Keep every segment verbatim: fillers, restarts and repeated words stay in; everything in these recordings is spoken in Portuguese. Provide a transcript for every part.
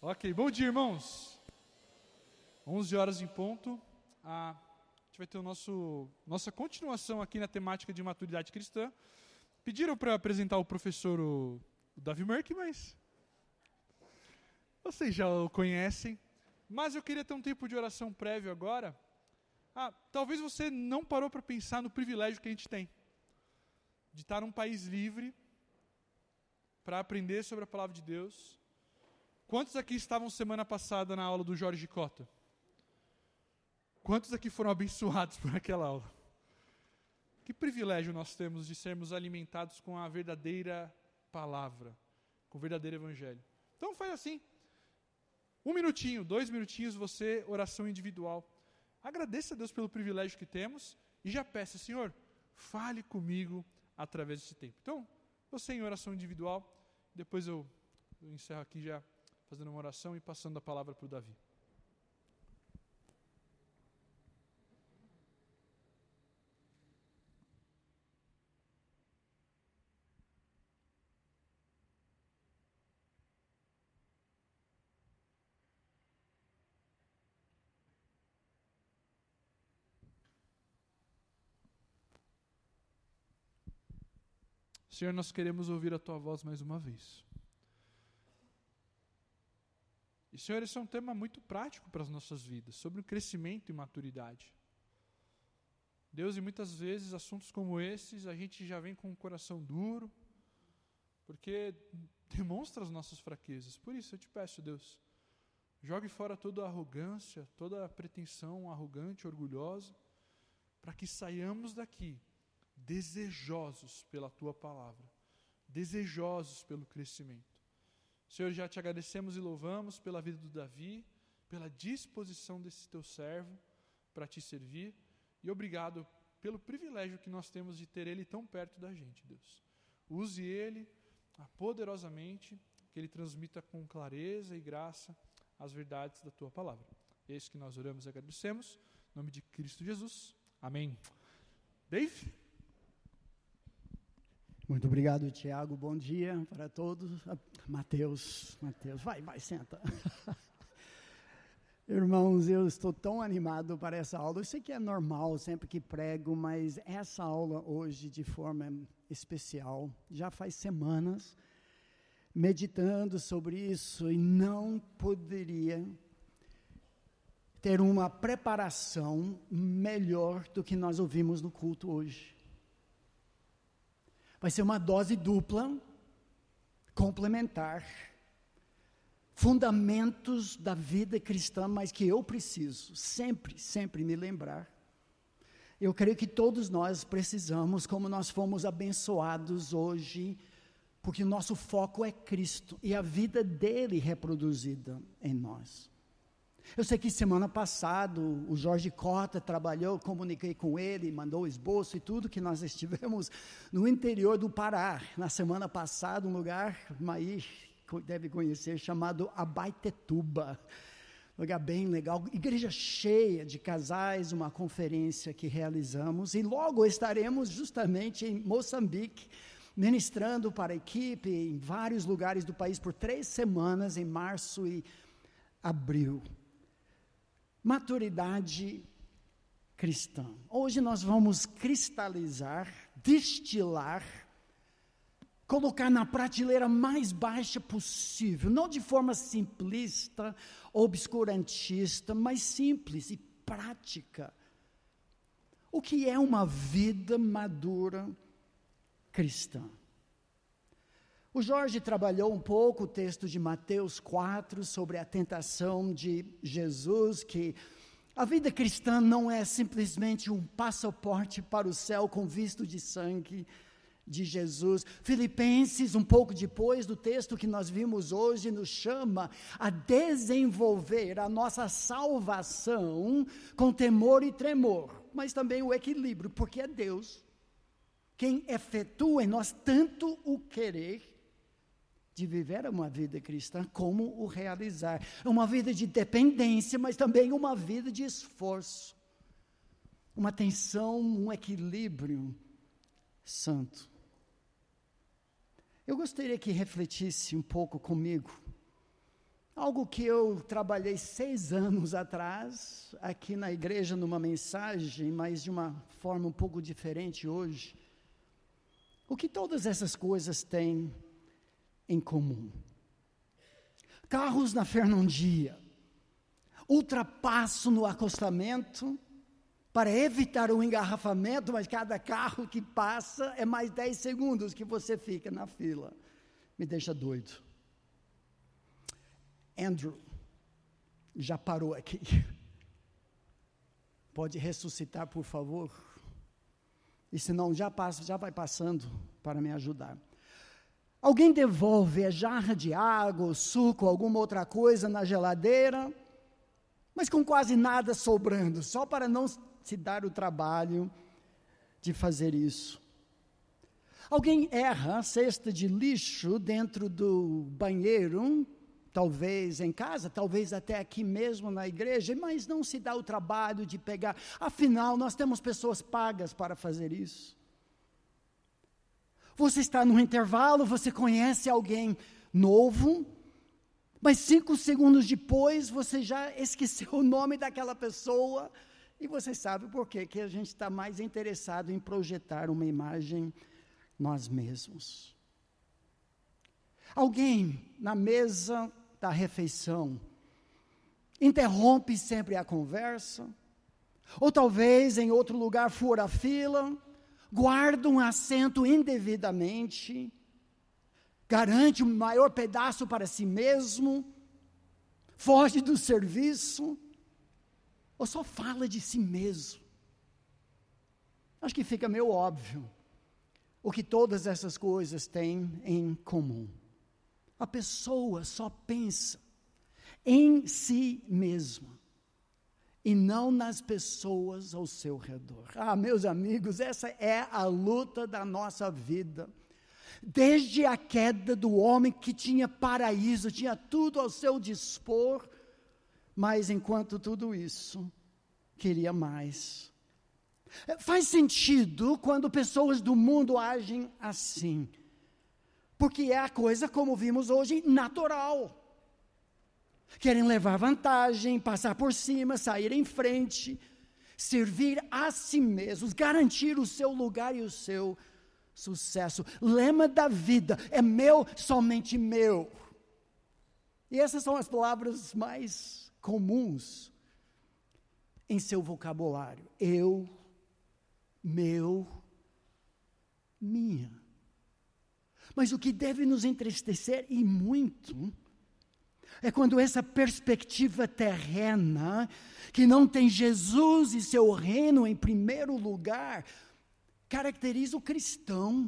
Ok, bom dia, irmãos. onze horas em ponto. Ah, a gente vai ter o nosso, nossa continuação aqui na temática de maturidade cristã. Pediram para apresentar o professor o, o Davi Merck, mas vocês já o conhecem. Mas eu queria ter um tempo de oração prévio agora. Ah, talvez você não parou para pensar no privilégio que a gente tem de estar num país livre para aprender sobre a palavra de Deus. Quantos aqui estavam semana passada na aula do Jorge Cota? Quantos aqui foram abençoados por aquela aula? Que privilégio nós temos de sermos alimentados com a verdadeira palavra, com o verdadeiro evangelho. Então faz assim, um minutinho, dois minutinhos, você, oração individual. Agradeça a Deus pelo privilégio que temos e já peça, Senhor, fale comigo através desse tempo. Então, você em oração individual, depois eu, eu encerro aqui já fazendo uma oração e passando a palavra para o Davi. Senhor, nós queremos ouvir a Tua voz mais uma vez. E, Senhor, esse é um tema muito prático para as nossas vidas, sobre o crescimento e maturidade. Deus, e muitas vezes, assuntos como esses, a gente já vem com o coração duro, porque demonstra as nossas fraquezas. Por isso, eu te peço, Deus, jogue fora toda a arrogância, toda a pretensão arrogante, orgulhosa, para que saiamos daqui desejosos pela Tua palavra, desejosos pelo crescimento. Senhor, já te agradecemos e louvamos pela vida do Davi, pela disposição desse Teu servo para Te servir, e obrigado pelo privilégio que nós temos de ter ele tão perto da gente, Deus. Use ele ah, poderosamente, que ele transmita com clareza e graça as verdades da Tua palavra. É isso que nós oramos e agradecemos, em nome de Cristo Jesus. Amém. Dave? Muito obrigado, Tiago. Bom dia para todos. Mateus, Mateus, vai, vai, senta. Irmãos, eu estou tão animado para essa aula. Eu sei que é normal sempre que prego, mas essa aula hoje, de forma especial, já faz semanas, meditando sobre isso, e não poderia ter uma preparação melhor do que nós ouvimos no culto hoje. Vai ser uma dose dupla, complementar, fundamentos da vida cristã, mas que eu preciso sempre, sempre me lembrar. Eu creio que todos nós precisamos, como nós fomos abençoados hoje, porque o nosso foco é Cristo e a vida dele reproduzida em nós. Eu sei que semana passada o Jorge Cota trabalhou, comuniquei com ele, mandou o esboço e tudo, que nós estivemos no interior do Pará, na semana passada, um lugar, Maí deve conhecer, chamado Abaetetuba, lugar bem legal, igreja cheia de casais, uma conferência que realizamos, e logo estaremos justamente em Moçambique, ministrando para a equipe em vários lugares do país por três semanas, em março e abril. Maturidade cristã. Hoje nós vamos cristalizar, destilar, colocar na prateleira mais baixa possível, não de forma simplista, obscurantista, mas simples e prática. O que é uma vida madura cristã? O Jorge trabalhou um pouco o texto de Mateus quatro sobre a tentação de Jesus, que a vida cristã não é simplesmente um passaporte para o céu com visto de sangue de Jesus. Filipenses, um pouco depois do texto que nós vimos hoje, nos chama a desenvolver a nossa salvação com temor e tremor, mas também o equilíbrio, porque é Deus quem efetua em nós tanto o querer de viver uma vida cristã, como o realizar. Uma vida de dependência, mas também uma vida de esforço. Uma tensão, um equilíbrio santo. Eu gostaria que refletisse um pouco comigo Algo que eu trabalhei seis anos atrás, aqui na igreja, numa mensagem, mas de uma forma um pouco diferente hoje. O que todas essas coisas têm em comum? Carros na Fernandia, ultrapasso no acostamento, para evitar o engarrafamento, mas cada carro que passa é mais dez segundos que você fica na fila. Me deixa doido. Andrew, já parou aqui. Pode ressuscitar, por favor? E se não, já passa, já vai passando para me ajudar. Alguém devolve a jarra de água, suco, alguma outra coisa na geladeira, mas com quase nada sobrando, só para não se dar o trabalho de fazer isso. Alguém erra a cesta de lixo dentro do banheiro, talvez em casa, talvez até aqui mesmo na igreja, mas não se dá o trabalho de pegar. Afinal, nós temos pessoas pagas para fazer isso. Você está no intervalo, você conhece alguém novo, mas cinco segundos depois você já esqueceu o nome daquela pessoa, e você sabe por quê? Que a gente está mais interessado em projetar uma imagem nós mesmos. Alguém na mesa da refeição interrompe sempre a conversa, ou talvez em outro lugar fora a fila, guarda um assento indevidamente, garante um maior pedaço para si mesmo, foge do serviço, ou só fala de si mesmo. Acho que fica meio óbvio o que todas essas coisas têm em comum. A pessoa só pensa em si mesma e não nas pessoas ao seu redor. Ah, meus amigos, essa é a luta da nossa vida. Desde a queda do homem que tinha paraíso, tinha tudo ao seu dispor, mas enquanto tudo isso, queria mais. Faz sentido quando pessoas do mundo agem assim, porque é a coisa, como vimos hoje, natural. Querem levar vantagem, passar por cima, sair em frente, servir a si mesmos, garantir o seu lugar e o seu sucesso. Lema da vida, é meu, somente meu. E essas são as palavras mais comuns em seu vocabulário. Eu, meu, minha. Mas o que deve nos entristecer, e muito, é quando essa perspectiva terrena, que não tem Jesus e seu reino em primeiro lugar, caracteriza o cristão.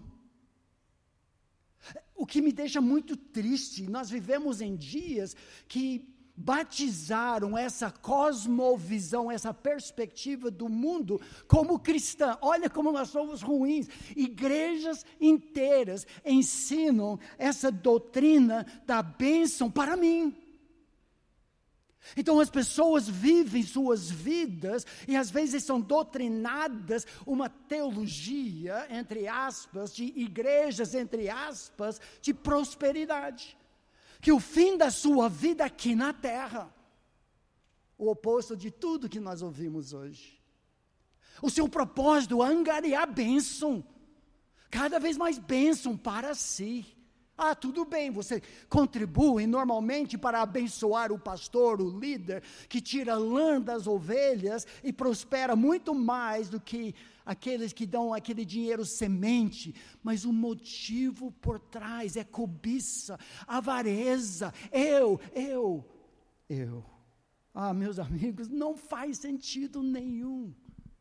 O que me deixa muito triste, nós vivemos em dias que batizaram essa cosmovisão, essa perspectiva do mundo como cristã. Olha como nós somos ruins. Igrejas inteiras ensinam essa doutrina da bênção para mim. Então as pessoas vivem suas vidas e às vezes são doutrinadas uma teologia, entre aspas, de igrejas, entre aspas, de prosperidade. Que o fim da sua vida aqui na terra, o oposto de tudo que nós ouvimos hoje. O seu propósito é angariar bênção, cada vez mais bênção para si. Ah, tudo bem, você contribui normalmente para abençoar o pastor, o líder, que tira lã das ovelhas e prospera muito mais do que aqueles que dão aquele dinheiro semente, mas o motivo por trás é cobiça, avareza, eu, eu, eu. Ah, meus amigos, não faz sentido nenhum.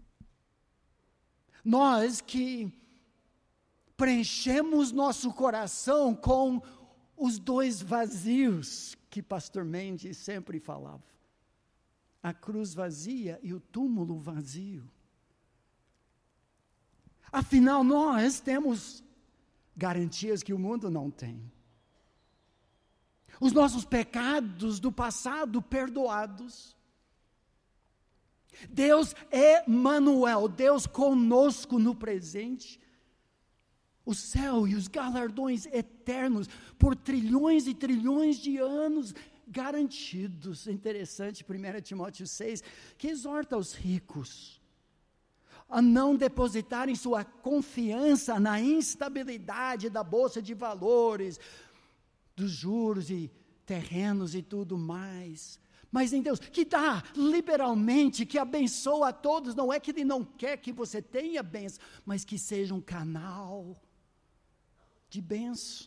Nós que preenchemos nosso coração com os dois vazios que pastor Mendes sempre falava, a cruz vazia e o túmulo vazio. Afinal, nós temos garantias que o mundo não tem. Os nossos pecados do passado perdoados. Deus é Emanuel, Deus conosco no presente. O céu e os galardões eternos por trilhões e trilhões de anos garantidos. Interessante, primeiro Timóteo seis, que exorta os ricos a não depositarem sua confiança na instabilidade da bolsa de valores, dos juros e terrenos e tudo mais, mas em Deus, que dá liberalmente, que abençoa a todos. Não é que Ele não quer que você tenha bênção, mas que seja um canal de bênção.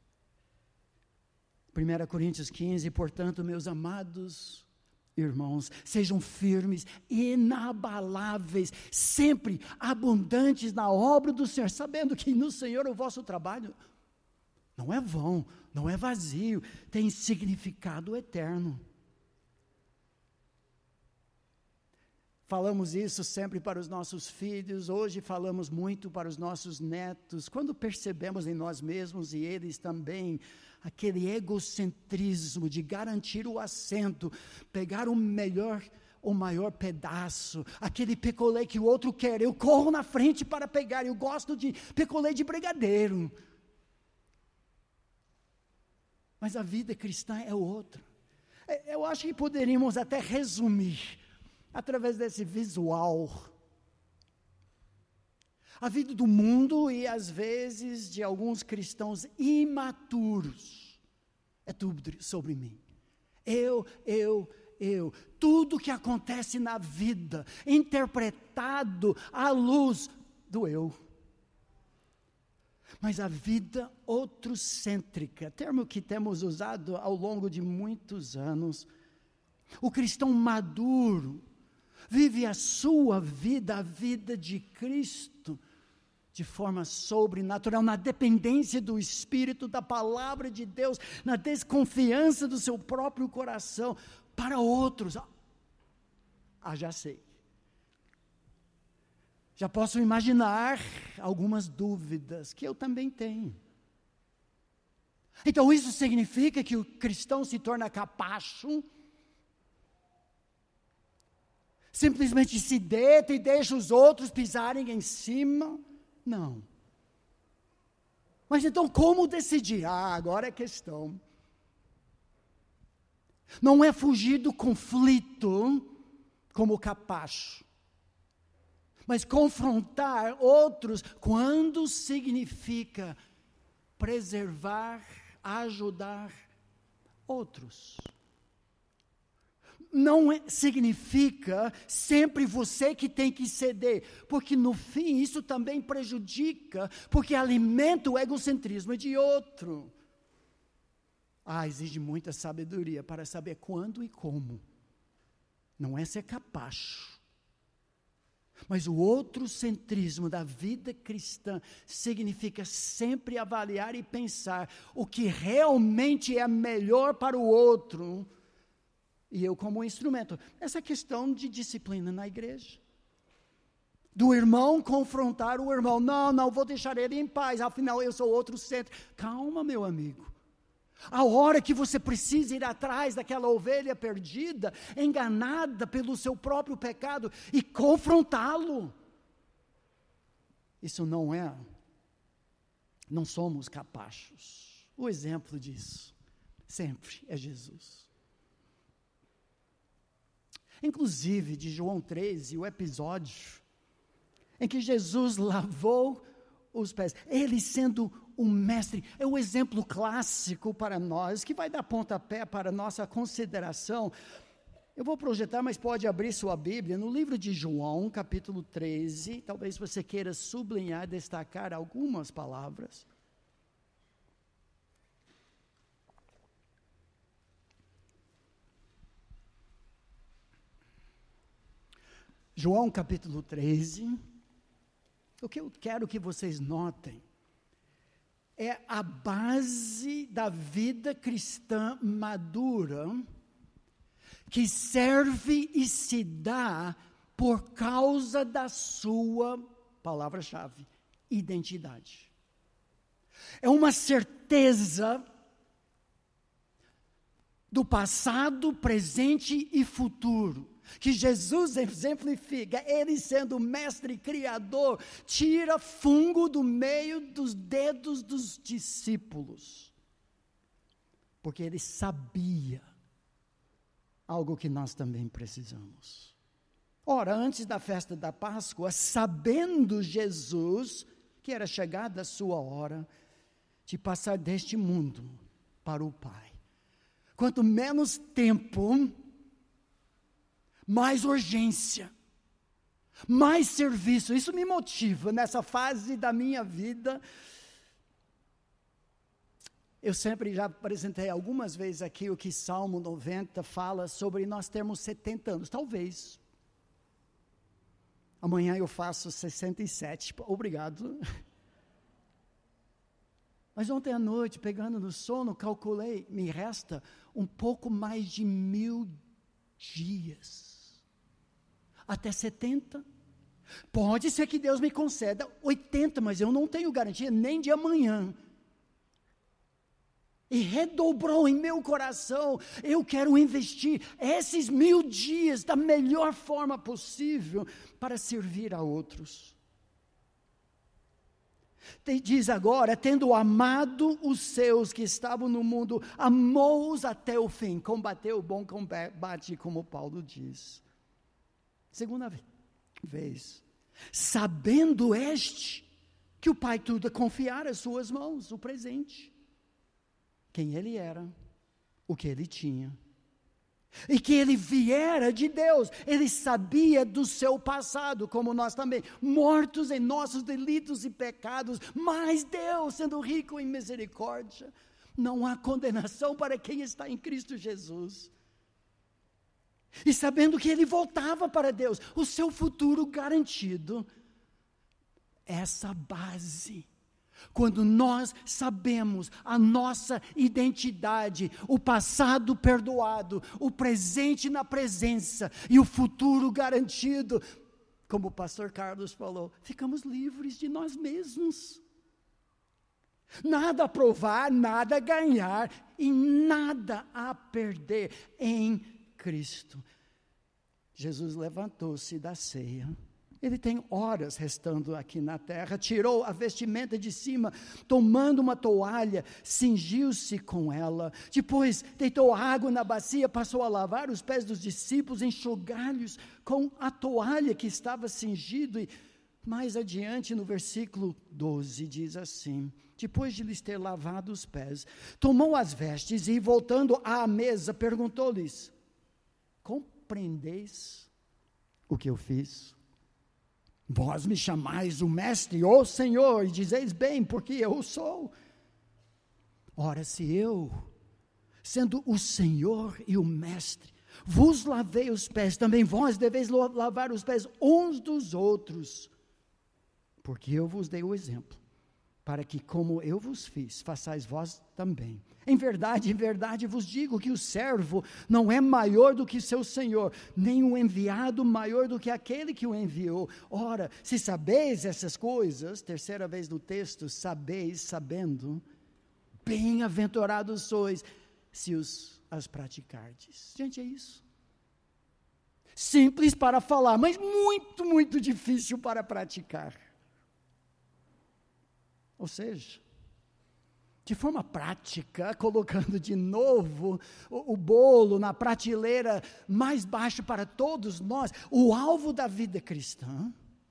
primeira Coríntios quinze, portanto, meus amados irmãos, sejam firmes, inabaláveis, sempre abundantes na obra do Senhor, sabendo que no Senhor o vosso trabalho não é vão, não é vazio, tem significado eterno. Falamos isso sempre para os nossos filhos, hoje falamos muito para os nossos netos, quando percebemos em nós mesmos e eles também, aquele egocentrismo de garantir o assento, pegar o melhor, o maior pedaço, aquele picolé que o outro quer, eu corro na frente para pegar, eu gosto de picolé de brigadeiro. Mas a vida cristã é outra. Eu acho que poderíamos até resumir, através desse visual, a vida do mundo e às vezes de alguns cristãos imaturos, é tudo sobre mim, eu, eu, eu, tudo que acontece na vida, interpretado à luz do eu, mas a vida outrocêntrica, termo que temos usado ao longo de muitos anos, o cristão maduro, vive a sua vida, a vida de Cristo, de forma sobrenatural, na dependência do Espírito, da palavra de Deus, na desconfiança do seu próprio coração, para outros. Ah, já sei. Já posso imaginar algumas dúvidas que eu também tenho. Então isso significa que o cristão se torna capacho, simplesmente se deita e deixa os outros pisarem em cima? Não. Mas então como decidir? Ah, agora é questão. Não é fugir do conflito como capacho, mas confrontar outros quando significa preservar, ajudar outros. Não é, significa sempre você que tem que ceder, porque no fim isso também prejudica, porque alimenta o egocentrismo de outro. Ah, exige muita sabedoria para saber quando e como. Não é ser capacho. Mas o outrocentrismo da vida cristã significa sempre avaliar e pensar o que realmente é melhor para o outro, e eu como instrumento. Essa questão de disciplina na igreja. Do irmão confrontar o irmão. Não, não, vou deixar ele em paz, afinal eu sou outro centro. Calma, meu amigo. A hora que você precisa ir atrás daquela ovelha perdida, enganada pelo seu próprio pecado, e confrontá-lo. Isso não é, não somos capazes. O exemplo disso, sempre é Jesus. Inclusive, de João treze, o episódio em que Jesus lavou os pés, ele sendo um mestre, é o exemplo clássico para nós, que vai dar pontapé para a nossa consideração. Eu vou projetar, mas pode abrir sua Bíblia, no livro de João, capítulo treze, talvez você queira sublinhar, destacar algumas palavras. João capítulo treze, o que eu quero que vocês notem, é a base da vida cristã madura, que serve e se dá por causa da sua, palavra-chave, identidade. É uma certeza do passado, presente e futuro, que Jesus exemplifica, ele sendo mestre criador, tira fungo do meio dos dedos dos discípulos, porque ele sabia algo que nós também precisamos. Ora, antes da festa da Páscoa, sabendo Jesus que era chegada a sua hora de passar deste mundo para o Pai. Quanto menos tempo, mais urgência, mais serviço. Isso me motiva nessa fase da minha vida. Eu sempre já apresentei algumas vezes aqui o que Salmo noventa fala sobre nós termos setenta anos, talvez. Amanhã eu faço sessenta e sete, obrigado. Mas ontem à noite, pegando no sono, calculei, me resta um pouco mais de mil dias. Até setenta. Pode ser que Deus me conceda oitenta, mas eu não tenho garantia nem de amanhã. E redobrou em meu coração, eu quero investir esses mil dias da melhor forma possível para servir a outros. Diz agora, tendo amado os seus que estavam no mundo, amou-os até o fim, combateu o bom combate, como Paulo diz. Segunda vez, sabendo este, que o Pai tudo confiara às suas mãos, o presente. Quem ele era, o que ele tinha, e que ele viera de Deus, ele sabia do seu passado, como nós também, mortos em nossos delitos e pecados, mas Deus, sendo rico em misericórdia, não há condenação para quem está em Cristo Jesus, e sabendo que ele voltava para Deus, o seu futuro garantido, essa base. Quando nós sabemos a nossa identidade, o passado perdoado, o presente na presença e o futuro garantido, como o pastor Carlos falou, ficamos livres de nós mesmos. Nada a provar, nada a ganhar e nada a perder em Cristo. Jesus levantou-se da ceia. Ele tem horas restando aqui na terra, tirou a vestimenta de cima, tomando uma toalha, cingiu-se com ela, depois deitou água na bacia, passou a lavar os pés dos discípulos, enxugar-lhes com a toalha que estava cingido, e mais adiante no versículo doze diz assim, depois de lhes ter lavado os pés, tomou as vestes e voltando à mesa, perguntou-lhes, compreendeis o que eu fiz? Vós me chamais o mestre, ó Senhor, e dizeis bem, porque eu sou. Ora, se eu, sendo o Senhor e o mestre, vos lavei os pés, também vós deveis lavar os pés uns dos outros, porque eu vos dei o exemplo, para que como eu vos fiz, façais vós também. Em verdade, em verdade vos digo que o servo não é maior do que seu senhor, nem o enviado maior do que aquele que o enviou. Ora, se sabeis essas coisas, terceira vez no texto, sabeis, sabendo, bem-aventurados sois, se os, as praticardes. Gente, é isso. Simples para falar, mas muito, muito difícil para praticar. Ou seja, de forma prática, colocando de novo o, o bolo na prateleira mais baixa para todos nós, o alvo da vida cristã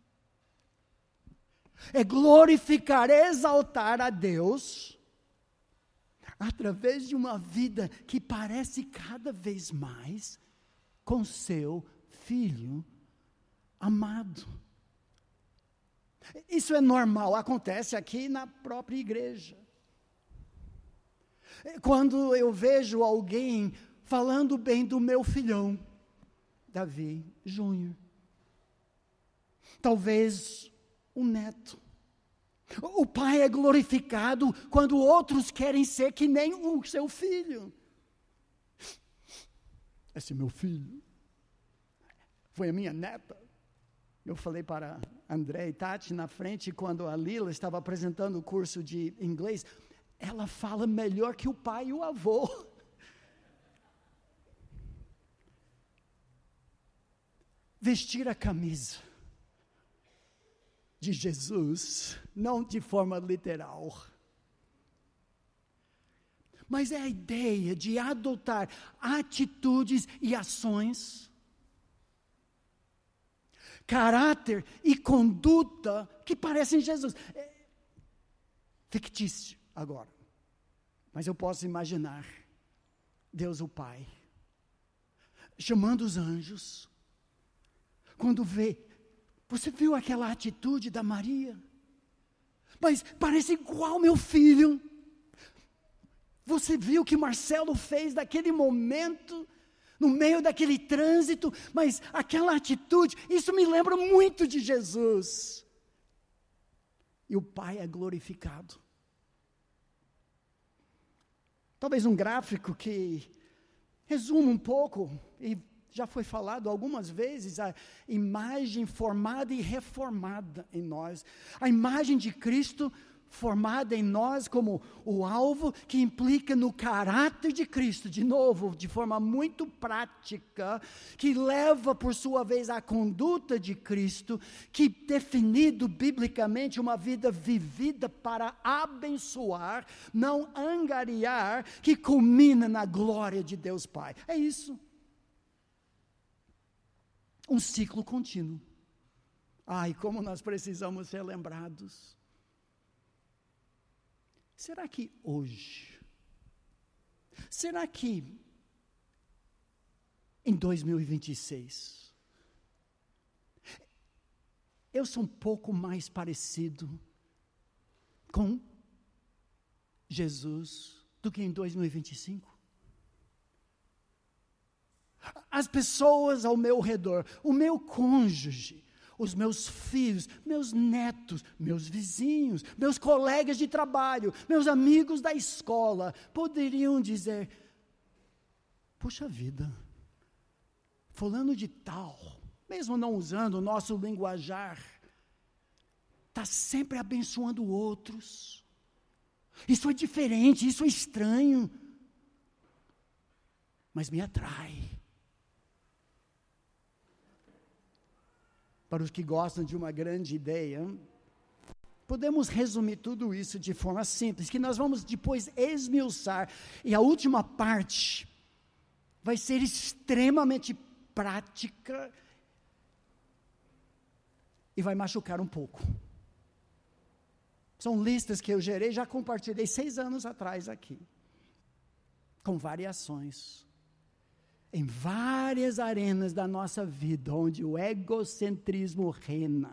é glorificar, exaltar a Deus através de uma vida que parece cada vez mais com seu Filho amado. Isso é normal, acontece aqui na própria igreja. Quando eu vejo alguém falando bem do meu filhão, Davi Júnior, talvez um neto. O pai é glorificado quando outros querem ser que nem o seu filho. Esse meu filho foi a minha neta. Eu falei para André e Tati na frente, quando a Lila estava apresentando o curso de inglês, ela fala melhor que o pai e o avô. Vestir a camisa de Jesus, não de forma literal, mas é a ideia de adotar atitudes e ações, caráter e conduta que parecem Jesus. É fictício agora, mas eu posso imaginar Deus o Pai chamando os anjos, quando vê, você viu aquela atitude da Maria? Mas parece igual meu filho. Você viu o que Marcelo fez naquele momento, no meio daquele trânsito, mas aquela atitude, isso me lembra muito de Jesus. E o Pai é glorificado. Talvez um gráfico que resume um pouco, e já foi falado algumas vezes, a imagem formada e reformada em nós. A imagem de Cristo formada em nós como o alvo que implica no caráter de Cristo, de novo, de forma muito prática, que leva por sua vez à conduta de Cristo, que definido biblicamente uma vida vivida para abençoar, não angariar, que culmina na glória de Deus Pai. É isso. Um ciclo contínuo. Ai, como nós precisamos ser lembrados. Será que hoje, será que em dois mil e vinte e seis, eu sou um pouco mais parecido com Jesus do que em dois mil e vinte e cinco? As pessoas ao meu redor, o meu cônjuge, os meus filhos, meus netos, meus vizinhos, meus colegas de trabalho, meus amigos da escola, poderiam dizer, puxa vida, fulano de tal, mesmo não usando o nosso linguajar, está sempre abençoando outros. Isso é diferente, isso é estranho, mas me atrai. Para os que gostam de uma grande ideia, podemos resumir tudo isso de forma simples, que nós vamos depois esmiuçar, e a última parte vai ser extremamente prática e vai machucar um pouco. São listas que eu gerei, já compartilhei seis anos atrás aqui, com variações. Em várias arenas da nossa vida, onde o egocentrismo reina.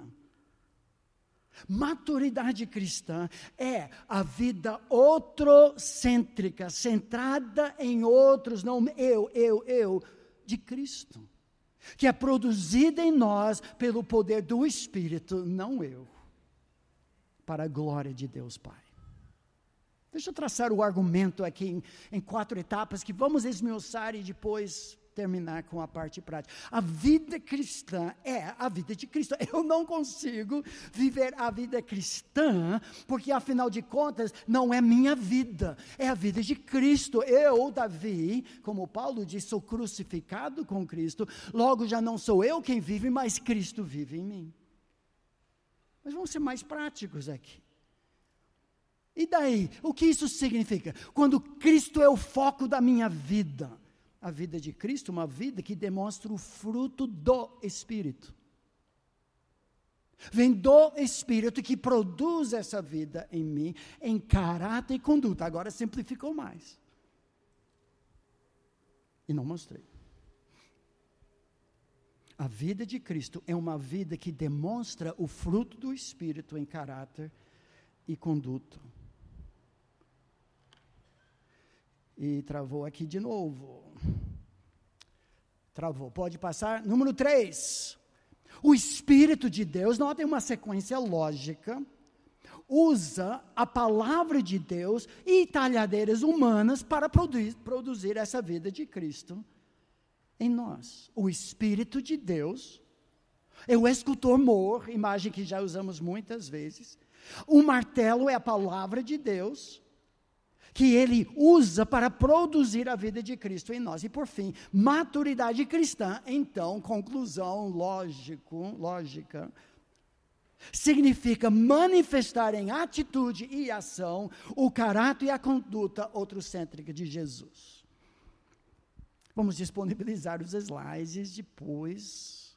Maturidade cristã é a vida outrocêntrica, centrada em outros, não eu, eu, eu, de Cristo. Que é produzida em nós pelo poder do Espírito, não eu. Para a glória de Deus Pai. Deixa eu traçar o argumento aqui em, em quatro etapas, que vamos esmiuçar e depois terminar com a parte prática. A vida cristã é a vida de Cristo. Eu não consigo viver a vida cristã, porque afinal de contas, não é minha vida, é a vida de Cristo. Eu, Davi, como Paulo diz, sou crucificado com Cristo, logo já não sou eu quem vive, mas Cristo vive em mim. Mas vamos ser mais práticos aqui. E daí, o que isso significa? Quando Cristo é o foco da minha vida, a vida de Cristo, uma vida que demonstra o fruto do Espírito. Vem do Espírito que produz essa vida em mim, em caráter e conduta. Agora simplificou mais. E não mostrei. A vida de Cristo é uma vida que demonstra o fruto do Espírito em caráter e conduta. E travou aqui de novo. Travou. Pode passar. Número três. O Espírito de Deus, notem uma sequência lógica, usa a palavra de Deus e talhadeiras humanas para produzir, produzir essa vida de Cristo em nós. O Espírito de Deus é o escultor mor, imagem que já usamos muitas vezes. O martelo é a palavra de Deus, que ele usa para produzir a vida de Cristo em nós. E por fim, maturidade cristã, então, conclusão lógico, lógica, significa manifestar em atitude e ação o caráter e a conduta outrocêntrica de Jesus. Vamos disponibilizar os slides depois.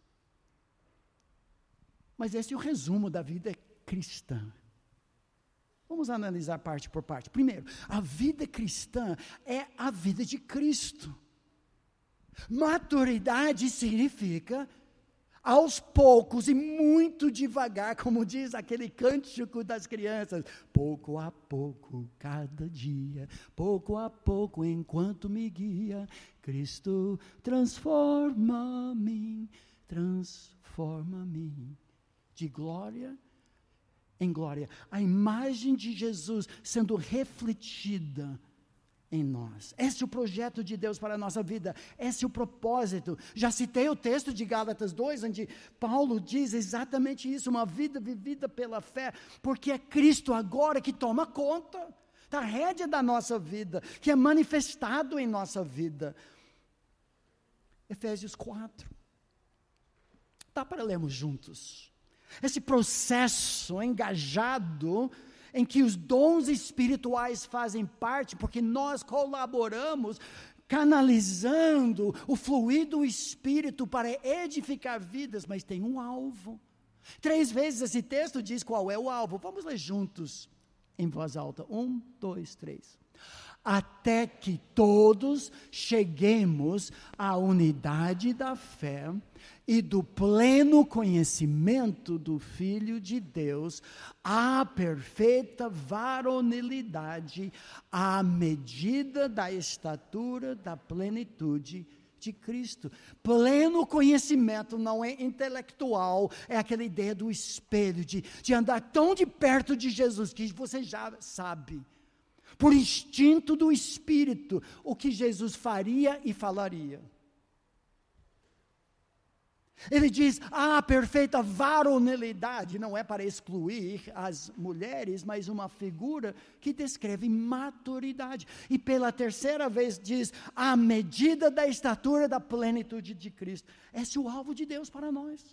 Mas esse é o resumo da vida cristã. Vamos analisar parte por parte. Primeiro, a vida cristã é a vida de Cristo. Maturidade significa, aos poucos e muito devagar, como diz aquele cântico das crianças, pouco a pouco, cada dia, pouco a pouco, enquanto me guia, Cristo transforma-me, transforma-me, de glória em glória. A imagem de Jesus sendo refletida em nós. Esse é o projeto de Deus para a nossa vida. Esse é o propósito. Já citei o texto de Gálatas dois, onde Paulo diz exatamente isso, uma vida vivida pela fé, porque é Cristo agora que toma conta da rédea da nossa vida, que é manifestado em nossa vida. Efésios quatro. Dá para lermos juntos. Esse processo engajado em que os dons espirituais fazem parte, porque nós colaboramos, canalizando o fluir do Espírito para edificar vidas, mas tem um alvo. Três vezes esse texto diz qual é o alvo. Vamos ler juntos, em voz alta. Um, dois, três. Até que todos cheguemos à unidade da fé e do pleno conhecimento do Filho de Deus, à perfeita varonilidade, à medida da estatura da plenitude de Cristo. Pleno conhecimento não é intelectual, é aquela ideia do espelho, de, de andar tão de perto de Jesus, que você já sabe, por instinto do Espírito, o que Jesus faria e falaria. Ele diz, a perfeita varonilidade, não é para excluir as mulheres, mas uma figura que descreve maturidade. E pela terceira vez diz, a medida da estatura da plenitude de Cristo. Esse é o alvo de Deus para nós.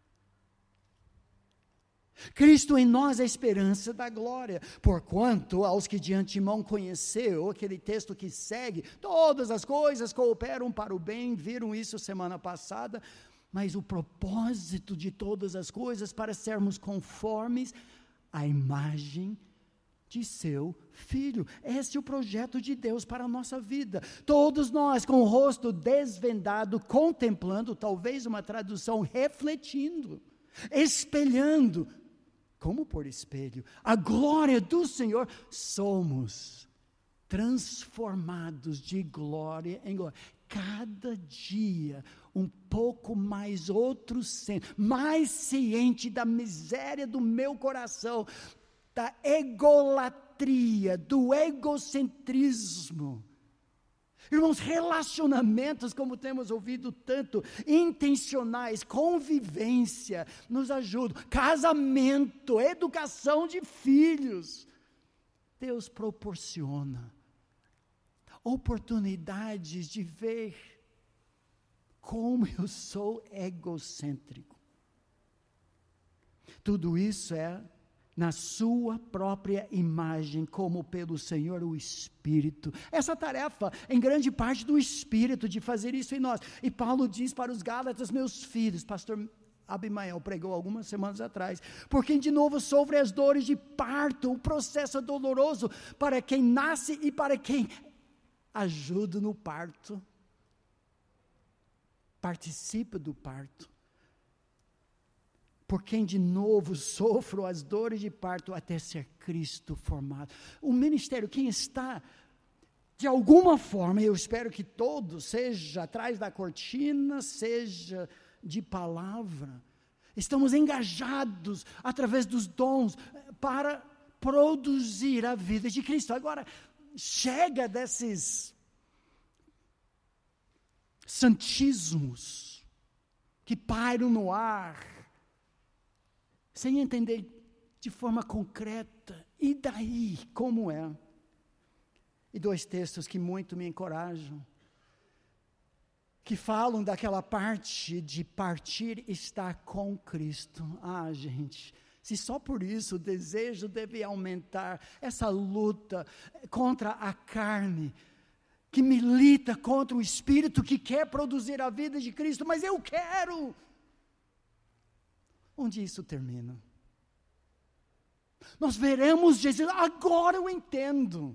Cristo em nós é a esperança da glória, porquanto aos que de antemão conheceu, aquele texto que segue, todas as coisas cooperam para o bem, viram isso semana passada, mas o propósito de todas as coisas para sermos conformes à imagem de seu Filho. Esse é o projeto de Deus para a nossa vida. Todos nós com o rosto desvendado, contemplando, talvez uma tradução, refletindo, espelhando, como por espelho, a glória do Senhor, somos transformados de glória em glória. Cada dia, um pouco mais outro centro, mais ciente da miséria do meu coração, da egolatria, do egocentrismo. Irmãos, relacionamentos, como temos ouvido tanto, intencionais, convivência, nos ajudam. Casamento, educação de filhos. Deus proporciona oportunidades de ver como eu sou egocêntrico. Tudo isso é na sua própria imagem, como pelo Senhor o Espírito. Essa tarefa, em grande parte do Espírito, de fazer isso em nós. E Paulo diz para os Gálatas, meus filhos, pastor Abimael pregou algumas semanas atrás, por quem de novo sofre as dores de parto, o processo é doloroso para quem nasce e para quem ajuda no parto, participa do parto. Por quem de novo sofro as dores de parto até ser Cristo formado. O ministério, quem está, de alguma forma, eu espero que todos, seja atrás da cortina, seja de palavra, estamos engajados através dos dons para produzir a vida de Cristo. Agora, chega desses santismos que pairam no ar, sem entender de forma concreta, e daí, como é? E dois textos que muito me encorajam, que falam daquela parte de partir estar com Cristo. Ah, gente, Se só por isso o desejo deve aumentar, essa luta contra a carne, que milita contra o Espírito que quer produzir a vida de Cristo, mas eu quero. Onde isso termina? Nós veremos Jesus, agora eu entendo.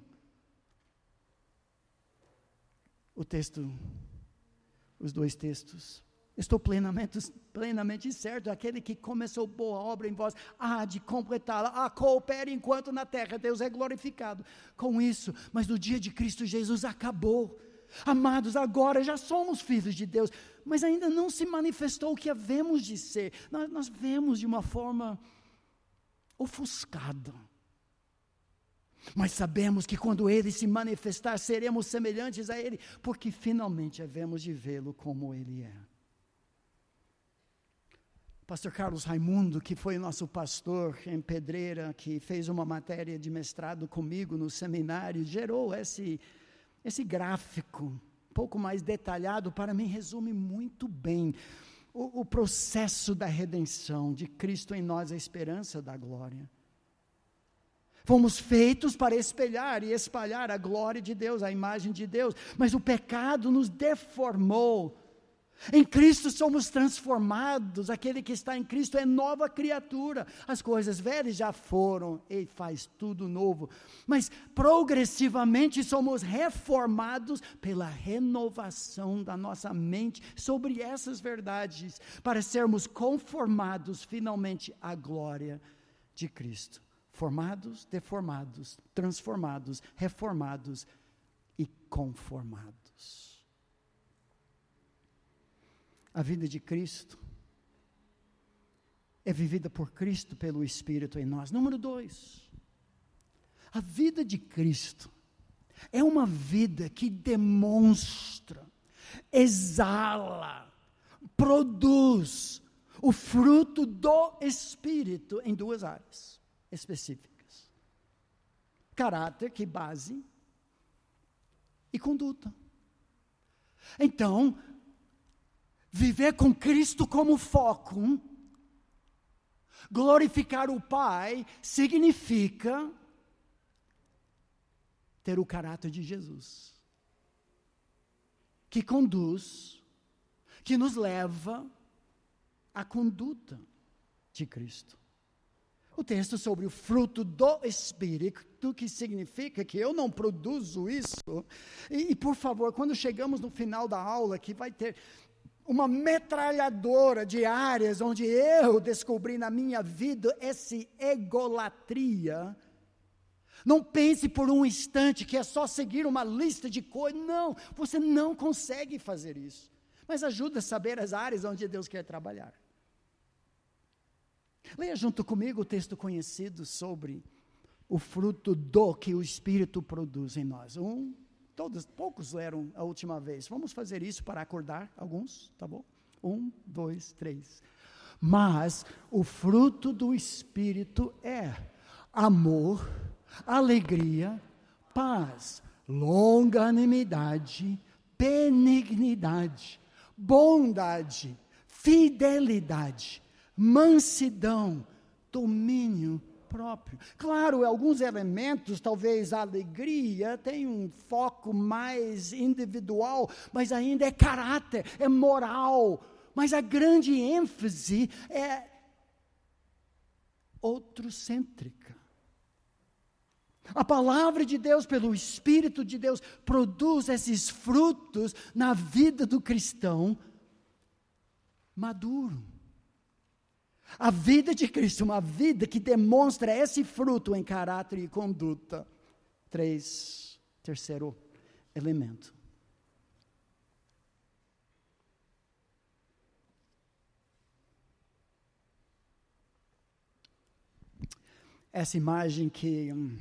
O texto, os dois textos. Estou plenamente, plenamente certo, aquele que começou boa obra em vós, há de completá-la, a coopere enquanto na terra Deus é glorificado com isso, mas no dia de Cristo Jesus acabou. Amados, agora já somos filhos de Deus, mas ainda não se manifestou o que havemos de ser, nós, nós vemos de uma forma ofuscada. Mas sabemos que quando Ele se manifestar, seremos semelhantes a Ele, porque finalmente havemos de vê-lo como Ele é. Pastor Carlos Raimundo, que foi nosso pastor em Pedreira, que fez uma matéria de mestrado comigo no seminário, gerou esse, esse gráfico, um pouco mais detalhado, para mim resume muito bem o, o processo da redenção, de Cristo em nós, a esperança da glória. Fomos feitos para espelhar e espalhar a glória de Deus, a imagem de Deus, mas o pecado nos deformou. Em Cristo somos transformados, aquele que está em Cristo é nova criatura, as coisas velhas já foram, Ele faz tudo novo, mas progressivamente somos reformados pela renovação da nossa mente sobre essas verdades, para sermos conformados finalmente à glória de Cristo. Formados, deformados, transformados, reformados e conformados. A vida de Cristo é vivida por Cristo pelo Espírito em nós. Número dois, a vida de Cristo é uma vida que demonstra, exala, produz o fruto do Espírito em duas áreas específicas: caráter, que base, e conduta. Então, viver com Cristo como foco, glorificar o Pai, significa ter o caráter de Jesus, que conduz, que nos leva à conduta de Cristo. O texto sobre o fruto do Espírito, que significa que eu não produzo isso, e, e por favor, quando chegamos no final da aula, que vai ter uma metralhadora de áreas onde eu descobri na minha vida essa egolatria, não pense por um instante que é só seguir uma lista de coisas, não, você não consegue fazer isso, mas ajuda a saber as áreas onde Deus quer trabalhar. Leia junto comigo o texto conhecido sobre o fruto do que o Espírito produz em nós. Um, todos, poucos leram a última vez. Vamos fazer isso para acordar alguns, tá bom? Um, dois, três. Mas o fruto do Espírito é amor, alegria, paz, longanimidade, benignidade, bondade, fidelidade, mansidão, domínio próprio. Claro, alguns elementos, talvez a alegria tem um foco mais individual, mas ainda é caráter, é moral, mas a grande ênfase é outrocêntrica. A palavra de Deus, pelo Espírito de Deus, produz esses frutos na vida do cristão maduro. A vida de Cristo, uma vida que demonstra esse fruto em caráter e conduta. Três, terceiro elemento. Essa imagem que hum,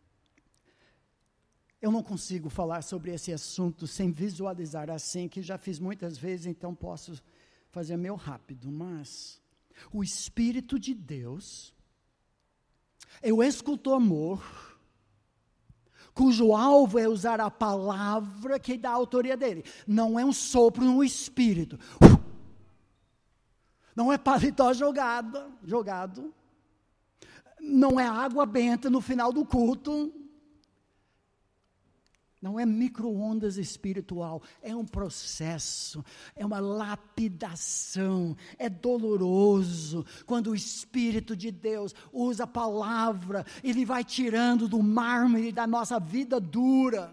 eu não consigo falar sobre esse assunto sem visualizar assim, que já fiz muitas vezes, então posso fazer meio rápido, mas o Espírito de Deus é o escultor-amor, cujo alvo é usar a palavra que dá a autoria dele. Não é um sopro no Espírito. Não é paletó jogado, jogado. Não é água benta no final do culto. Não é micro-ondas espiritual, é um processo, é uma lapidação, é doloroso. Quando o Espírito de Deus usa a palavra, Ele vai tirando do mármore da nossa vida dura.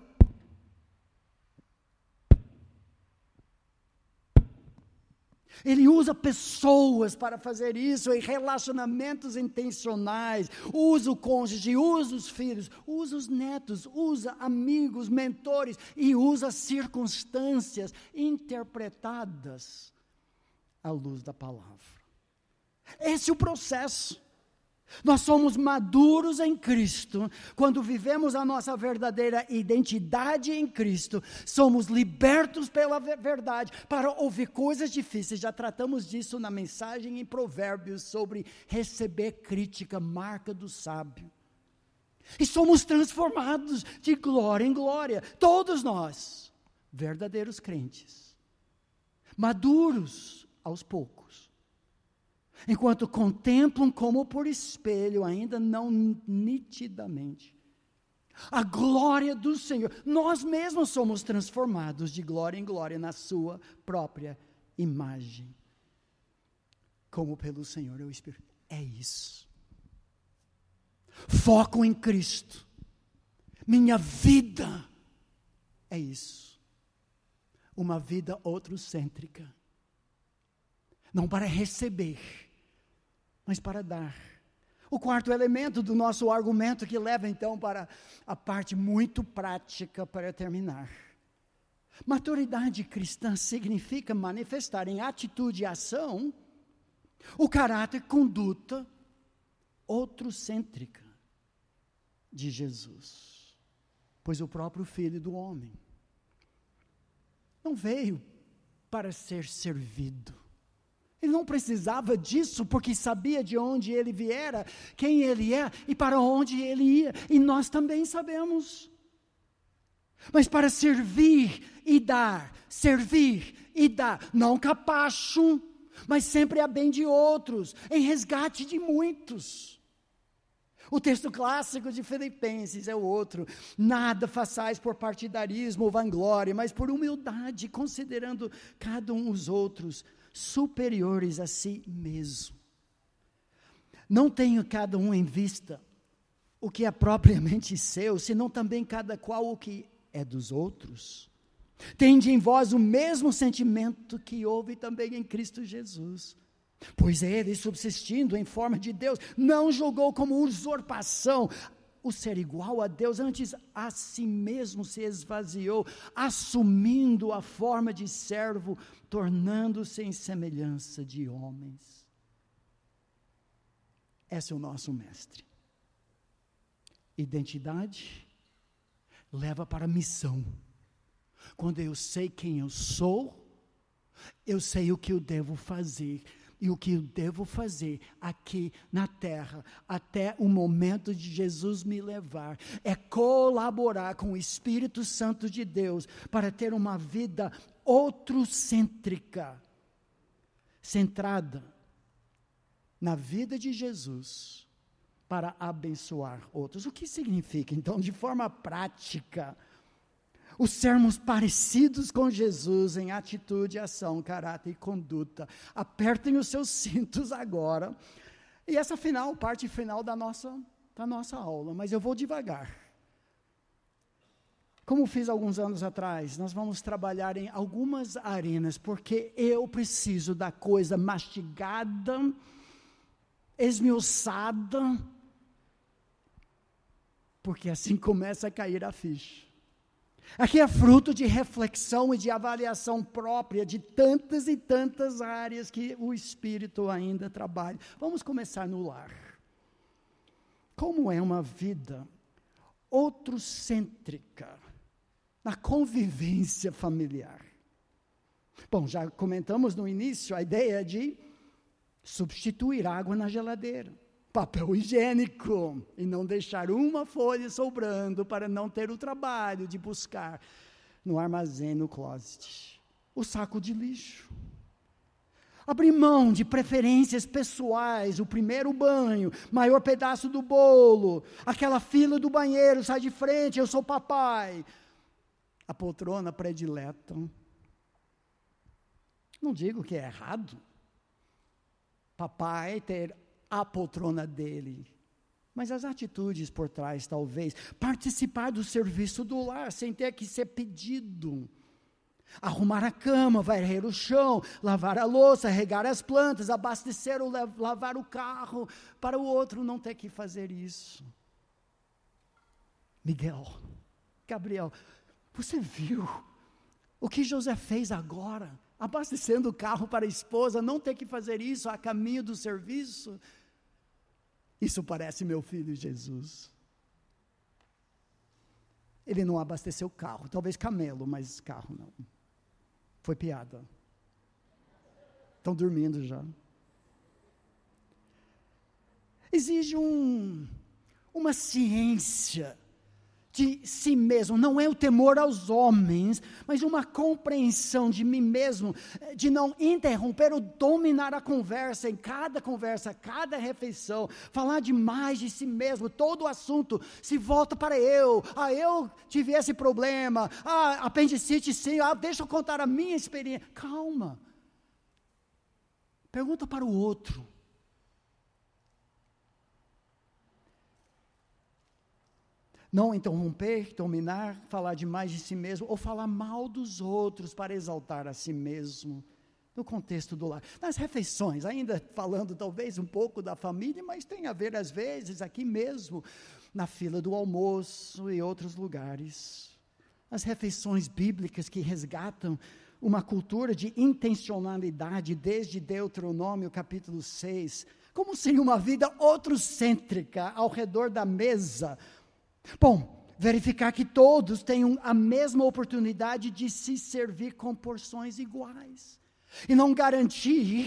Ele usa pessoas para fazer isso, e relacionamentos intencionais, usa o cônjuge, usa os filhos, usa os netos, usa amigos, mentores, e usa circunstâncias interpretadas à luz da palavra. Esse é o processo. Nós somos maduros em Cristo, quando vivemos a nossa verdadeira identidade em Cristo, somos libertos pela verdade, para ouvir coisas difíceis. Já tratamos disso na mensagem em Provérbios, sobre receber crítica, marca do sábio. E somos transformados de glória em glória, todos nós, verdadeiros crentes, maduros aos poucos. Enquanto contemplam como por espelho, ainda não nitidamente, a glória do Senhor. Nós mesmos somos transformados de glória em glória na sua própria imagem, como pelo Senhor é o Espírito. É isso. Foco em Cristo. Minha vida é isso. Uma vida outrocêntrica. Não para receber, mas para dar. O quarto elemento do nosso argumento, que leva então para a parte muito prática para terminar. Maturidade cristã significa manifestar em atitude e ação o caráter e conduta outrocêntrica de Jesus. Pois o próprio Filho do Homem não veio para ser servido. Ele não precisava disso, porque sabia de onde ele viera, quem ele é e para onde ele ia. E nós também sabemos. Mas para servir e dar, servir e dar, não capacho, mas sempre a bem de outros, em resgate de muitos. O texto clássico de Filipenses é o outro. Nada façais por partidarismo ou vanglória, mas por humildade, considerando cada um os outros superiores a si mesmo. Não tenho cada um em vista o que é propriamente seu, senão também cada qual o que é dos outros. Tende em vós o mesmo sentimento que houve também em Cristo Jesus. Pois ele, subsistindo em forma de Deus, não julgou como usurpação o ser igual a Deus, antes a si mesmo se esvaziou, assumindo a forma de servo, tornando-se em semelhança de homens. Esse é o nosso mestre. Identidade leva para a missão. Quando eu sei quem eu sou, eu sei o que eu devo fazer. E o que eu devo fazer aqui na terra, até o momento de Jesus me levar, é colaborar com o Espírito Santo de Deus, para ter uma vida outrocêntrica, centrada na vida de Jesus, para abençoar outros. O que significa, então, de forma prática, os sermos parecidos com Jesus em atitude, ação, caráter e conduta? Apertem os seus cintos agora. E essa final, parte final da nossa, da nossa aula, mas eu vou devagar. Como fiz alguns anos atrás, nós vamos trabalhar em algumas arenas, porque eu preciso da coisa mastigada, esmiuçada, porque assim começa a cair a ficha. Aqui é fruto de reflexão e de avaliação própria de tantas e tantas áreas que o Espírito ainda trabalha. Vamos começar no lar. Como é uma vida outrocêntrica na convivência familiar? Bom, já comentamos no início a ideia de substituir água na geladeira, papel higiênico, e não deixar uma folha sobrando para não ter o trabalho de buscar no armazém, no closet. O saco de lixo. Abrir mão de preferências pessoais, o primeiro banho, maior pedaço do bolo, aquela fila do banheiro, sai de frente, eu sou papai. A poltrona predileta. Não digo que é errado. Papai ter a poltrona dele. Mas as atitudes por trás, talvez. Participar do serviço do lar, sem ter que ser pedido. Arrumar a cama, varrer o chão, lavar a louça, regar as plantas, abastecer ou lavar o carro, para o outro não ter que fazer isso. Miguel, Gabriel, você viu o que José fez agora? Abastecendo o carro para a esposa, não ter que fazer isso a caminho do serviço. Isso parece meu filho Jesus. Ele não abasteceu o carro, talvez camelo, mas carro não. Foi piada. Estão dormindo já. Exige um, uma ciência de si mesmo, não é o temor aos homens, mas uma compreensão de mim mesmo, de não interromper ou dominar a conversa, em cada conversa, cada refeição, falar demais de si mesmo, todo o assunto se volta para eu, ah, eu tive esse problema, ah, apendicite sim, ah, deixa eu contar a minha experiência, calma, pergunta para o outro. Não interromper, dominar, falar demais de si mesmo, ou falar mal dos outros para exaltar a si mesmo, no contexto do lar. Nas refeições, ainda falando talvez um pouco da família, mas tem a ver às vezes aqui mesmo, na fila do almoço e outros lugares. As refeições bíblicas que resgatam uma cultura de intencionalidade desde Deuteronômio capítulo seis, como seria uma vida outrocêntrica ao redor da mesa. Bom, verificar que todos tenham a mesma oportunidade de se servir com porções iguais. E não garantir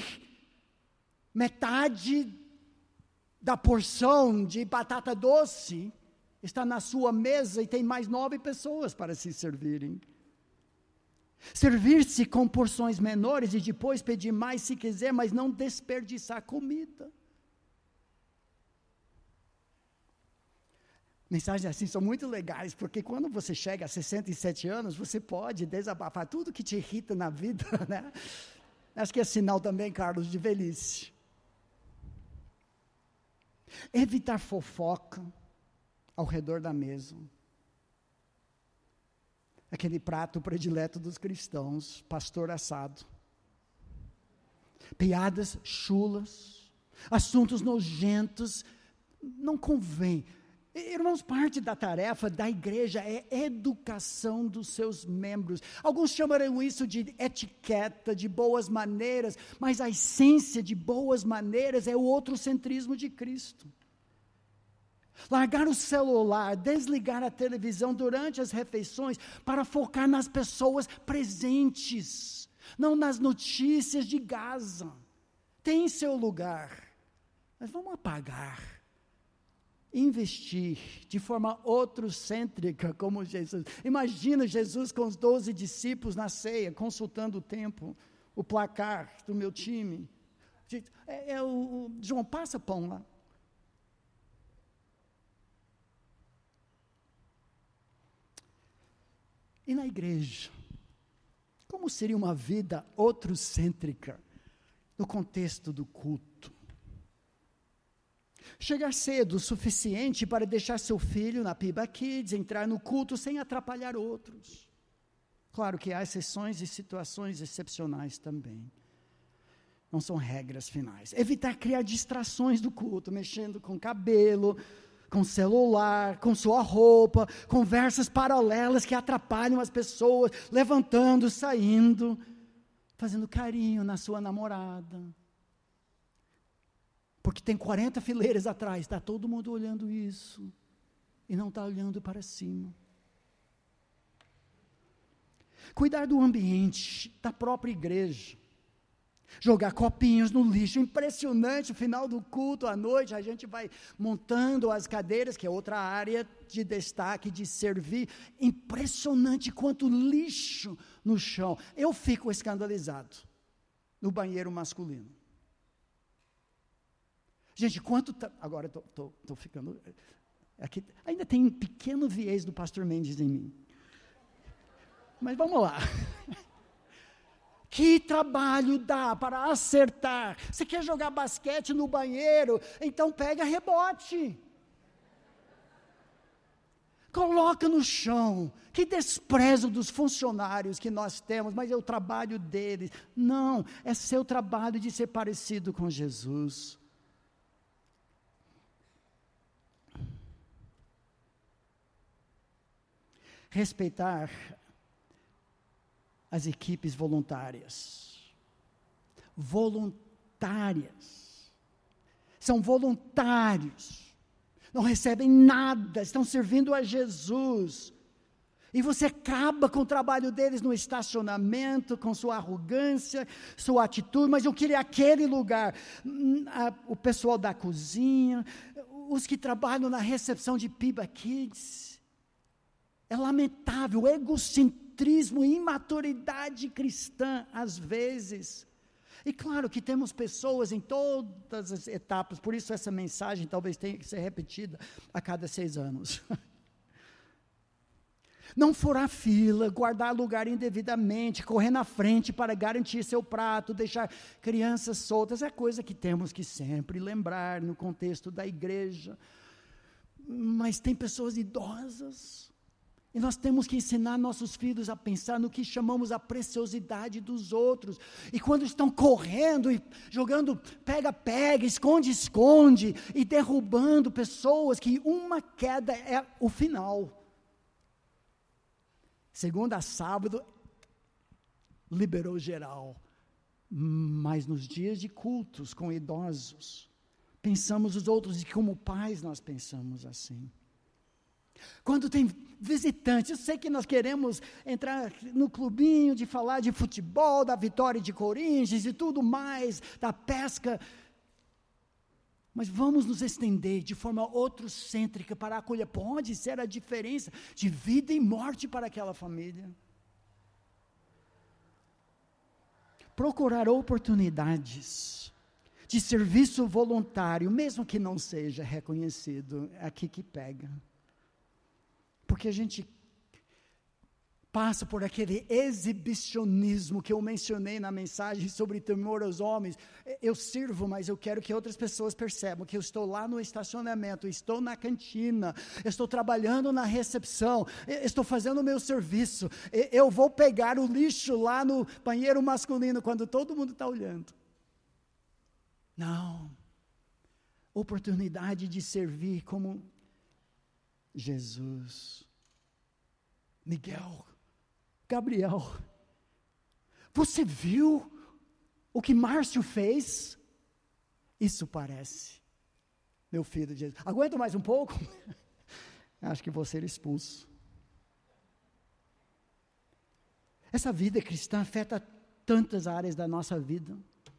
metade da porção de batata doce está na sua mesa e tem mais nove pessoas para se servirem. Servir-se com porções menores e depois pedir mais se quiser, mas não desperdiçar comida. Mensagens assim são muito legais, porque quando você chega a sessenta e sete anos, você pode desabafar tudo que te irrita na vida, né? Acho que é sinal também, Carlos, de velhice. Evitar fofoca ao redor da mesa. Aquele prato predileto dos cristãos, pastor assado. Piadas chulas, assuntos nojentos, não convém. Irmãos, parte da tarefa da igreja é educação dos seus membros. Alguns chamarão isso de etiqueta, de boas maneiras, mas a essência de boas maneiras é o outrocentrismo de Cristo. Largar o celular, desligar a televisão durante as refeições para focar nas pessoas presentes, não nas notícias de Gaza. Tem seu lugar, mas vamos apagar. Investir de forma outrocêntrica, como Jesus. Imagina Jesus com os doze discípulos na ceia, consultando o tempo, o placar do meu time. É, é o, o João, passa pão lá. E na igreja, como seria uma vida outrocêntrica no contexto do culto? Chegar cedo o suficiente para deixar seu filho na Piba Kids, entrar no culto sem atrapalhar outros. Claro que há exceções e situações excepcionais também. Não são regras finais. Evitar criar distrações do culto, mexendo com cabelo, com celular, com sua roupa, conversas paralelas que atrapalham as pessoas, levantando, saindo, fazendo carinho na sua namorada. Porque tem quarenta fileiras atrás, está todo mundo olhando isso, e não está olhando para cima. Cuidar do ambiente da própria igreja. Jogar copinhos no lixo, impressionante, no final do culto, à noite, a gente vai montando as cadeiras, que é outra área de destaque, de servir, impressionante quanto lixo no chão. Eu fico escandalizado. no banheiro masculino. Gente, quanto... Ta... Agora estou ficando... Aqui, ainda tem um pequeno viés do pastor Mendes em mim. Mas vamos lá. Que trabalho dá para acertar? Você quer jogar basquete no banheiro? Então pega rebote. Coloca no chão. Que desprezo dos funcionários que nós temos, mas é o trabalho deles. Não, é seu trabalho de ser parecido com Jesus. Respeitar as equipes voluntárias. Voluntárias. São voluntários. Não recebem nada, estão servindo a Jesus. E você acaba com o trabalho deles no estacionamento, com sua arrogância, sua atitude, mas eu queria aquele lugar. O pessoal da cozinha, os que trabalham na recepção de Piba Kids. É lamentável, o egocentrismo e imaturidade cristã, às vezes. E claro que temos pessoas em todas as etapas, por isso essa mensagem talvez tenha que ser repetida a cada seis anos. Não furar fila, guardar lugar indevidamente, correr na frente para garantir seu prato, deixar crianças soltas, é coisa que temos que sempre lembrar no contexto da igreja. Mas tem pessoas idosas, e nós temos que ensinar nossos filhos a pensar no que chamamos a preciosidade dos outros. E quando estão correndo e jogando pega-pega, esconde-esconde, e derrubando pessoas, que uma queda é o final. Segunda a sábado, liberou geral. Mas nos dias de cultos com idosos, pensamos os outros, e como pais nós pensamos assim. Quando tem visitantes, eu sei que nós queremos entrar no clubinho de falar de futebol, da vitória de Corinthians e tudo mais, da pesca, mas vamos nos estender de forma outrocêntrica para acolher. Pode ser a diferença de vida e morte para aquela família. Procurar oportunidades de serviço voluntário, mesmo que não seja reconhecido, é aqui que pega. Porque a gente passa por aquele exibicionismo que eu mencionei na mensagem sobre temor aos homens. Eu sirvo, mas eu quero que outras pessoas percebam que eu estou lá no estacionamento, estou na cantina, estou trabalhando na recepção, estou fazendo o meu serviço. Eu vou pegar o lixo lá no banheiro masculino quando todo mundo está olhando. Não. Oportunidade de servir como Jesus, Miguel, Gabriel, você viu o que Márcio fez? Isso parece, meu filho de Jesus. Aguenta mais um pouco? Acho que vou ser expulso. Essa vida cristã afeta tantas áreas da nossa vida.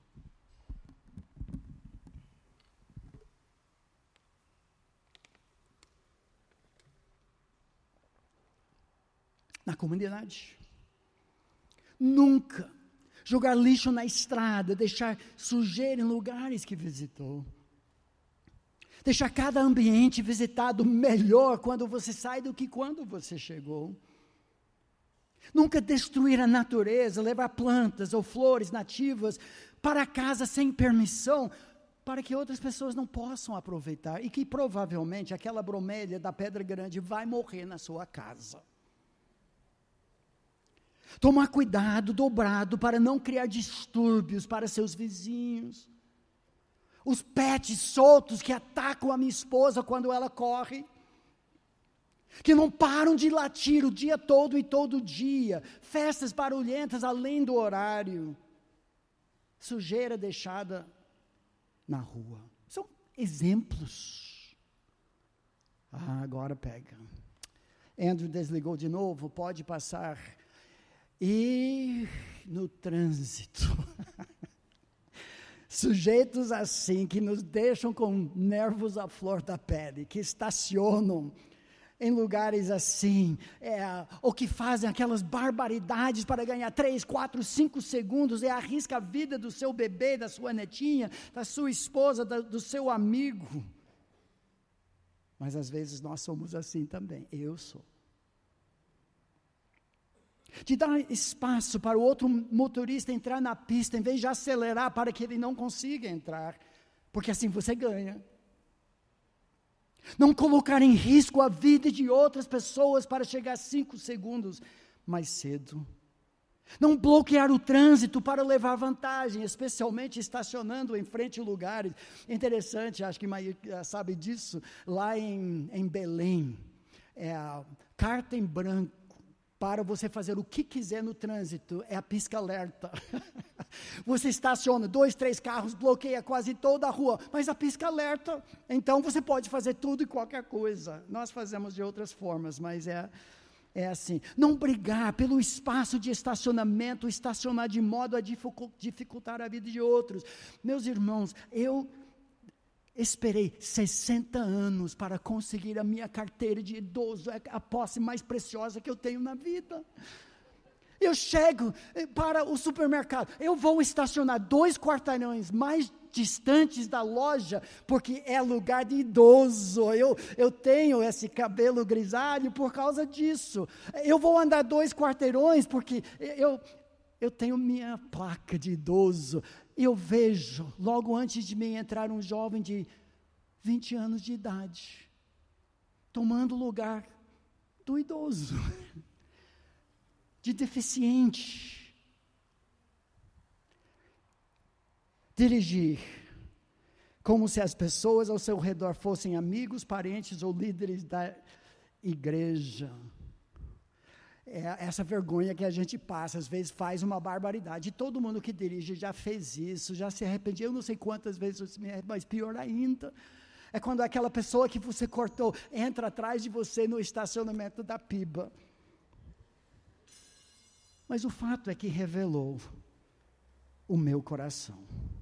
Na comunidade. Nunca jogar lixo na estrada, deixar sujeira em lugares que visitou. Deixar cada ambiente visitado melhor quando você sai do que quando você chegou. Nunca destruir a natureza, levar plantas ou flores nativas para casa sem permissão, para que outras pessoas não possam aproveitar e que provavelmente aquela bromélia da pedra grande vai morrer na sua casa. Tomar cuidado dobrado para não criar distúrbios para seus vizinhos. Os pets soltos que atacam a minha esposa quando ela corre. Que não param de latir o dia todo e todo dia. Festas barulhentas além do horário. Sujeira deixada na rua. São exemplos. Ah, agora pega. Andrew desligou de novo, pode passar. E no trânsito, sujeitos assim, que nos deixam com nervos à flor da pele, que estacionam em lugares assim, é, ou que fazem aquelas barbaridades para ganhar três, quatro, cinco segundos, e arrisca a vida do seu bebê, da sua netinha, da sua esposa, da, do seu amigo. Mas às vezes nós somos assim também, eu sou. De dar espaço para o outro motorista entrar na pista, em vez de acelerar para que ele não consiga entrar, porque assim você ganha. Não colocar em risco a vida de outras pessoas para chegar cinco segundos mais cedo. Não bloquear o trânsito para levar vantagem, especialmente estacionando em frente a lugares. Interessante, acho que Maia sabe disso, lá em, em Belém, é, carta em branco, para você fazer o que quiser no trânsito, é a pisca-alerta. Você estaciona dois, três carros, bloqueia quase toda a rua, mas a pisca-alerta, então você pode fazer tudo e qualquer coisa. Nós fazemos de outras formas, mas é, é assim. Não brigar pelo espaço de estacionamento, estacionar de modo a dificultar a vida de outros. Meus irmãos, eu esperei sessenta anos para conseguir a minha carteira de idoso, é a posse mais preciosa que eu tenho na vida. Eu chego para o supermercado, eu vou estacionar dois quarteirões mais distantes da loja, porque é lugar de idoso, eu, eu tenho esse cabelo grisalho por causa disso. Eu vou andar dois quarteirões, porque eu, eu tenho minha placa de idoso. Eu vejo, logo antes de mim entrar um jovem de vinte anos de idade, tomando o lugar do idoso, de deficiente. Dirigir como se as pessoas ao seu redor fossem amigos, parentes ou líderes da igreja. É essa vergonha que a gente passa, às vezes faz uma barbaridade. E todo mundo que dirige já fez isso, já se arrependeu, eu não sei quantas vezes, mas pior ainda, é quando aquela pessoa que você cortou entra atrás de você no estacionamento da Piba. Mas o fato é que revelou o meu coração.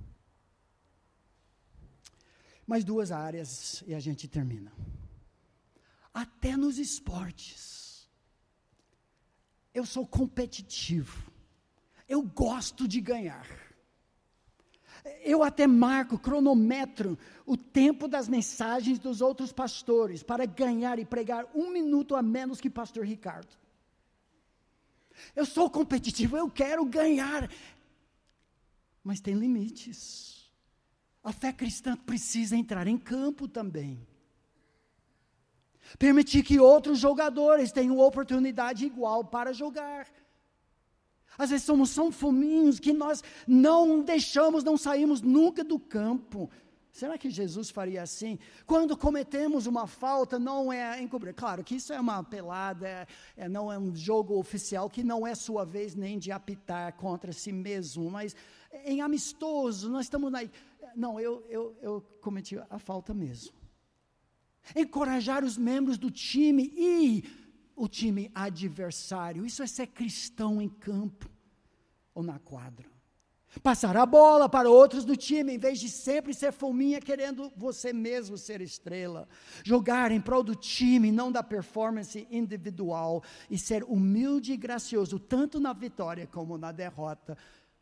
Mais duas áreas e a gente termina. Até nos esportes. Eu sou competitivo. Eu gosto de ganhar. Eu até marco, cronometro o tempo das mensagens dos outros pastores para ganhar e pregar um minuto a menos que pastor Ricardo. Eu sou competitivo, eu quero ganhar. Mas tem limites. A fé cristã precisa entrar em campo também. Permitir que outros jogadores tenham oportunidade igual para jogar. Às vezes somos tão fominhos que nós não deixamos, não saímos nunca do campo. Será que Jesus faria assim? Quando cometemos uma falta, não é encobrir. Claro que isso é uma pelada, é, é, não é um jogo oficial, que não é sua vez nem de apitar contra si mesmo, mas em amistoso, nós estamos na... Não, eu, eu, eu cometi a falta mesmo. Encorajar os membros do time e o time adversário. Isso é ser cristão em campo ou na quadra. Passar a bola para outros do time, em vez de sempre ser fominha, querendo você mesmo ser estrela. Jogar em prol do time, não da performance individual. E ser humilde e gracioso, tanto na vitória como na derrota.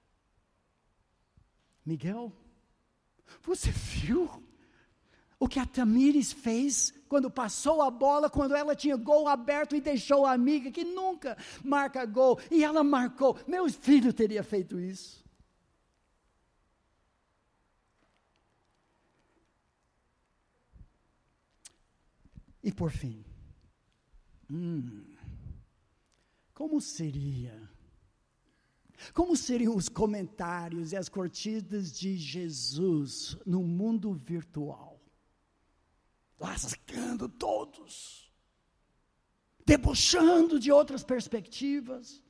Miguel, você viu o que a Tamires fez quando passou a bola, quando ela tinha gol aberto e deixou a amiga que nunca marca gol, e ela marcou? Meu filho teria feito isso. E por fim, hum, como seria, como seriam os comentários e as curtidas de Jesus no mundo virtual? Lascando todos, debochando de outras perspectivas,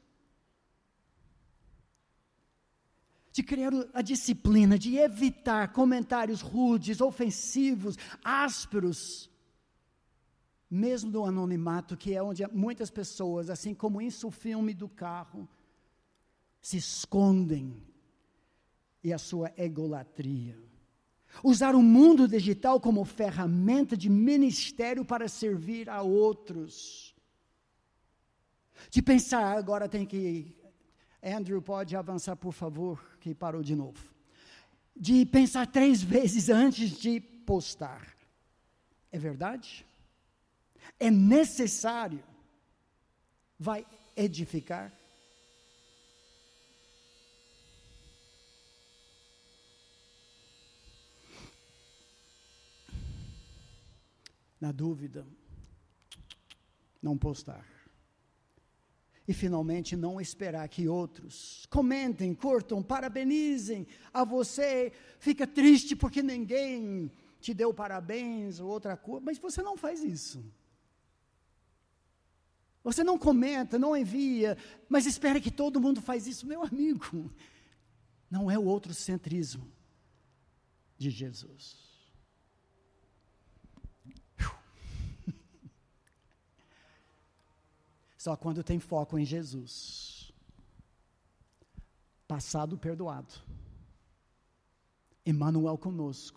de criar a disciplina, de evitar comentários rudes, ofensivos, ásperos, mesmo no anonimato, que é onde muitas pessoas, assim como isso o filme do carro, se escondem, e a sua egolatria. Usar o mundo digital como ferramenta de ministério para servir a outros. De pensar, agora tem que... Andrew, pode avançar, por favor, que parou de novo. De pensar três vezes antes de postar. É verdade? É necessário? Vai edificar? Na dúvida, não postar. E finalmente não esperar que outros comentem, curtam, parabenizem a você. Fica triste porque ninguém te deu parabéns ou outra coisa, mas você não faz isso. Você não comenta, não envia, mas espera que todo mundo faz isso. Meu amigo, não é o outrocentrismo de Jesus. Só quando tem foco em Jesus. Passado perdoado. Emmanuel conosco.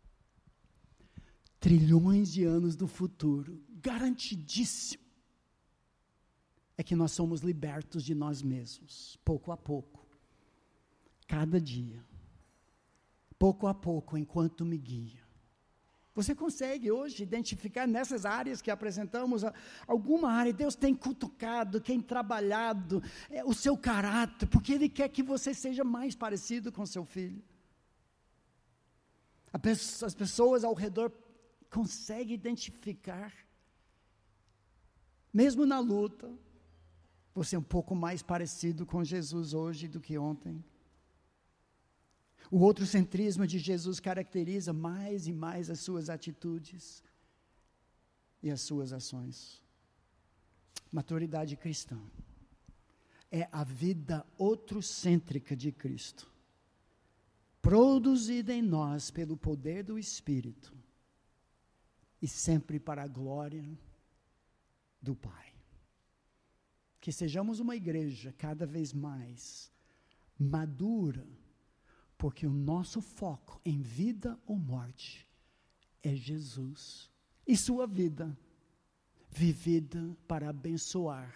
Trilhões de anos do futuro. Garantidíssimo. É que nós somos libertos de nós mesmos. Pouco a pouco. Cada dia. Pouco a pouco, enquanto me guia. Você consegue hoje identificar nessas áreas que apresentamos, alguma área, Deus tem cutucado, tem trabalhado é, o seu caráter, porque Ele quer que você seja mais parecido com seu filho. As pessoas ao redor conseguem identificar, mesmo na luta, você é um pouco mais parecido com Jesus hoje do que ontem. O outrocentrismo de Jesus caracteriza mais e mais as suas atitudes e as suas ações. Maturidade cristã é a vida outrocêntrica de Cristo, produzida em nós pelo poder do Espírito e sempre para a glória do Pai. Que sejamos uma igreja cada vez mais madura, porque o nosso foco em vida ou morte é Jesus e sua vida, vivida para abençoar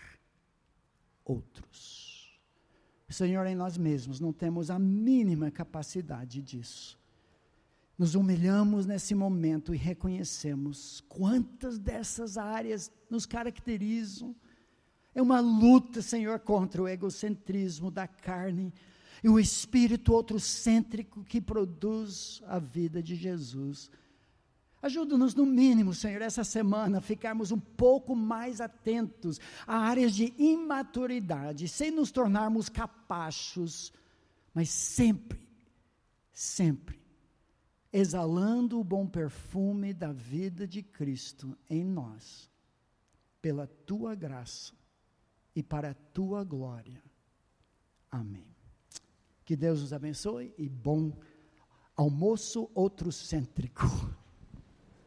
outros. Senhor, em nós mesmos não temos a mínima capacidade disso. Nos humilhamos nesse momento e reconhecemos quantas dessas áreas nos caracterizam. É uma luta, Senhor, contra o egocentrismo da carne, e o espírito outrocêntrico que produz a vida de Jesus. Ajuda-nos no mínimo, Senhor, essa semana, a ficarmos um pouco mais atentos a áreas de imaturidade, sem nos tornarmos capachos, mas sempre, sempre, exalando o bom perfume da vida de Cristo em nós, pela Tua graça e para a Tua glória. Amém. Que Deus nos abençoe e bom almoço outrocêntrico.